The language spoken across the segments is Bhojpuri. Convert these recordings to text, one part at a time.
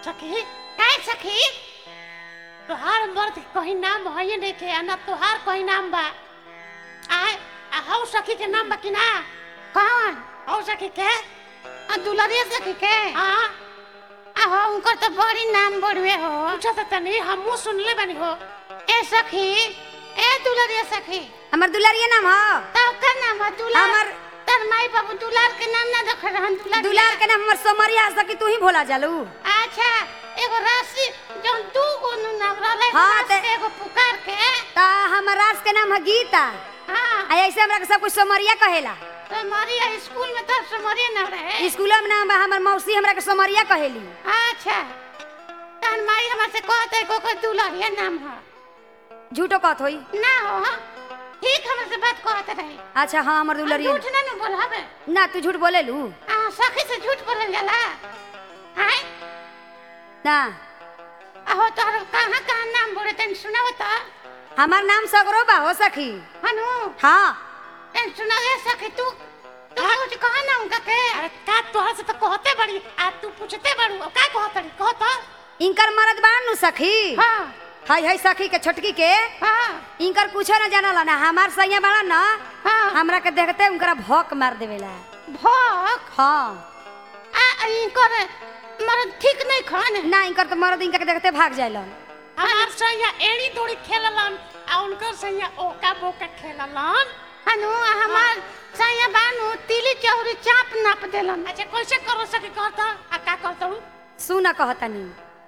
सखी काय सखी तोहार मर्द कहीं नाम है नहीं के ना तोहार कहीं नाम बा आय हौ सखी के नाम बा कि ना कौन हौ सखी के दुलारिया सखी के हां हो उनकर तो बड़ी नाम बढ़वे हो पूछा तो तनी हमहू सुनले बानी हो ए सखी ए दुलारिया सखी हमर दुलारिया नाम हो तब का नाम है दुलार हमर तर माई बाबू दुलार के नाम ना रख रहन दुलार के नाम हमर सोमरिया सखी तू ही भोला जालू। अच्छा एगो राशि जौन दू गो नाम रहले हाँ, एगो पुकार के ता हमर रास के नाम है गीता। हां आ ऐसे हमरा के सब कुछ सोमरिया कहेला। तो मारिया स्कूल में तो समरिया ना रहे स्कूल में नाम बा हमर मौसी हमरा के सोमरिया कहेली। अच्छा तन माई हमर से कहते को दुलारिया नाम है झूठो कहत होई ना हो ठीक हमर से बात कहते रहे। अच्छा हाँ हमर दुलारिया झूठ ना बोलबे ना तू झूठ बोलेलू सखी से झूठ बोलल जाला हाय ना आहो तोहर कहां कहां नाम बोले तन सुनाओ तो हमर नाम सगरो बा हो सखी। हनु हाँ तन सुनाओ सखी तू कुछ कहा ना उनका के अरे का तोहर से तो कहते बड़ी आ तू पूछते बड़ू का कहतड़ी कहत इनकर मरद बानू सखी। हां हाय हाय सखी के छोटकी के हां इनकर कुछो ना जानला ना हमार सैया बड़ा ना हां हमरा के देखते उनकरा भौक मार देवेला। भौक हाँ इनकर मरद ठीक नहीं खाने ना इनकर तो मरद इनका के देखते भाग जाइलन। हमार सैया एड़ी दौड़ी खेललन आ उनकर सैया ओका बोका खेललन। हनु हमार सैया बानू तिली चौरी चाप नाप देलन। अच्छा कैसे करो सके कहत आ का कहतू सुना कहतनी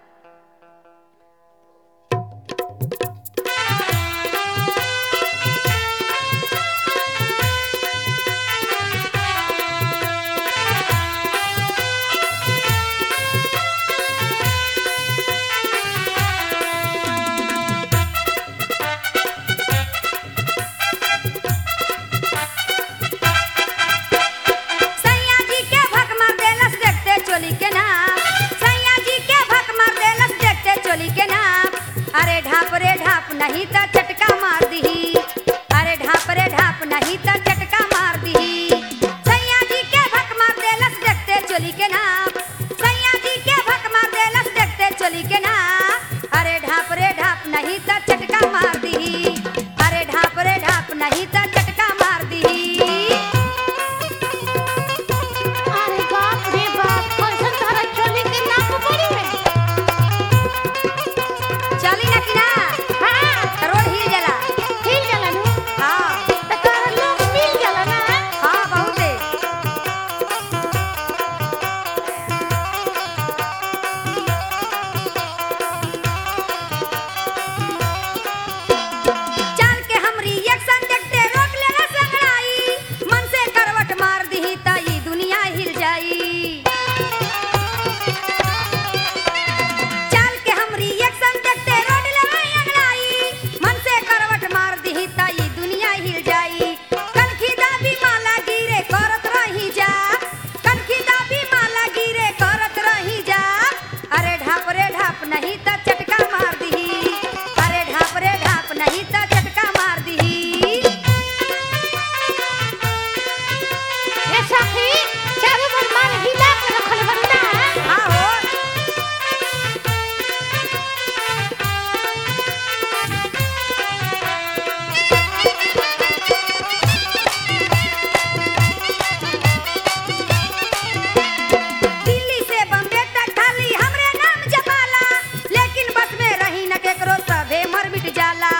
नहीं तो चटका मार दी। अरे ढाप रे ढाप नहीं तो चटका मार दी। सैया जी के भक मार देलस देखते चोली के नाप। सैया जी के भक मार देलस देखते चोली के नाप। अरे ढाप रे ढाप नहीं तो चटका मार दी। अरे ढाप रे ढाप नहीं तो चटका मार दी। अरे बाप रे बाप कैसन तारा चोली के नाप पड़ी है चली ना कि ना रोड हिल जाला हिल जाला नु हाँ त तोरा लोग मिल जाला ना हाँ बहुते चल के हमरी एक्शन देखते रोक लेला संगड़ाई मन से करवट मार दी त ई दुनिया हिल जाई। चल के हमरी एक्शन देखते रोड लेला अंगड़ाई मन से करवट मार दी त ई दुनिया हिल जाई। कनखी दाबी माला गिरे करत रही जा। कनखी दाबी माला गिरे करत रही जा। अरे ढाप रे ढाप नहीं त चटका मार दी। अरे ढाप रे ढाप नहीं त चटका मार दी। ए सखी चारों बन मार हिला के रखल बनता हाँ हो दिल्ली से बम्बे तक खाली हमरे नाम जमाला लेकिन बस में रही न केकरो सभे मर मिट जाला।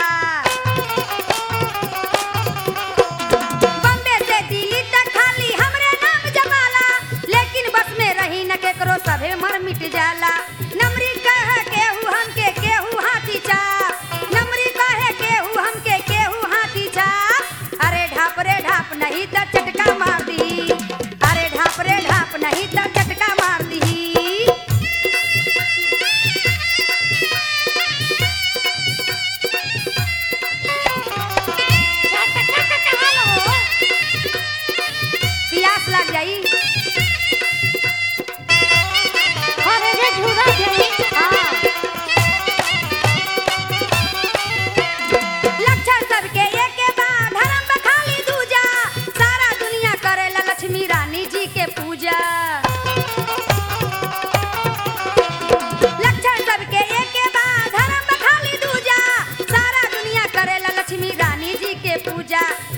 बम्बे से दिल्ली तक खाली हमरे नाम जमाला लेकिन बस में रही न केकरो सभे मर मिट जाला। नमरी कहे केहू हमके केहू हाथी चाप। नमरी कहे केहू हमके केहू हाथी चाप। अरे ढाप रे ढाप नहीं त चटका मार दी। अरे ढाप रे ढाप नहीं त चटका मार दी। चटका का कहां हो प्यास लग जाई। अरे रे झूरा जाई हाँ लक्षण सबके एके बा धर्म बखाली दूजा। सारा दुनिया करेला लक्ष्मी रानी जी के पूजा। जा